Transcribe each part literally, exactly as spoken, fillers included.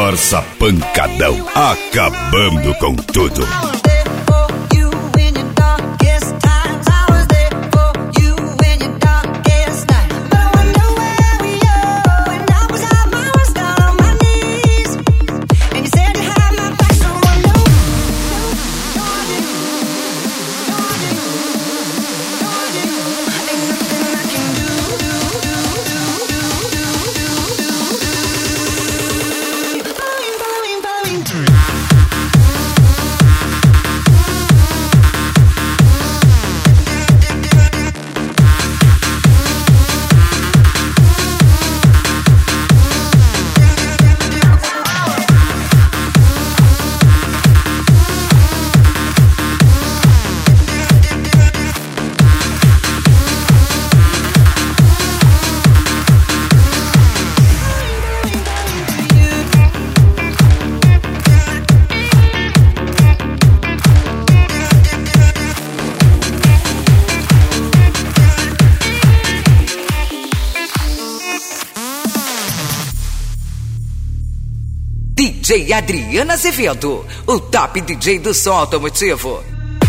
Força Pancadão, acabando com tudo. D J Adriano Azevedo, o top D J do som automotivo.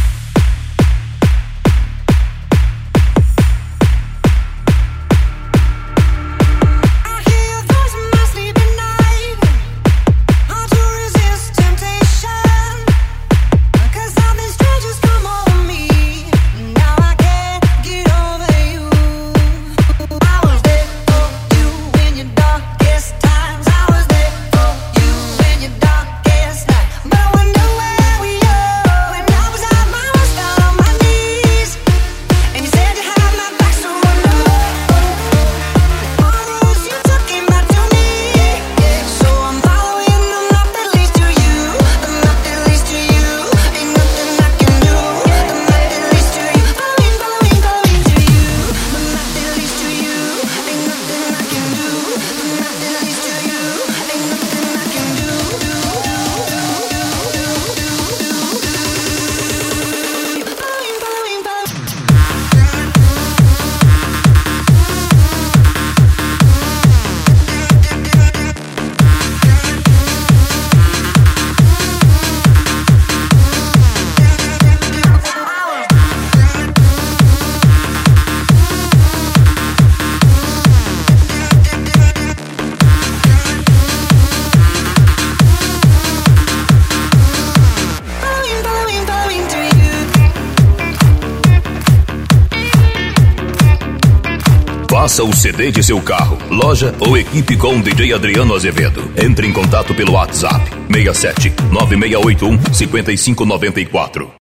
Faça o C D de seu carro, loja ou equipe com D J Adriano Azevedo. Entre em contato pelo WhatsApp seis sete nove seis oito um cinco cinco nove quatro.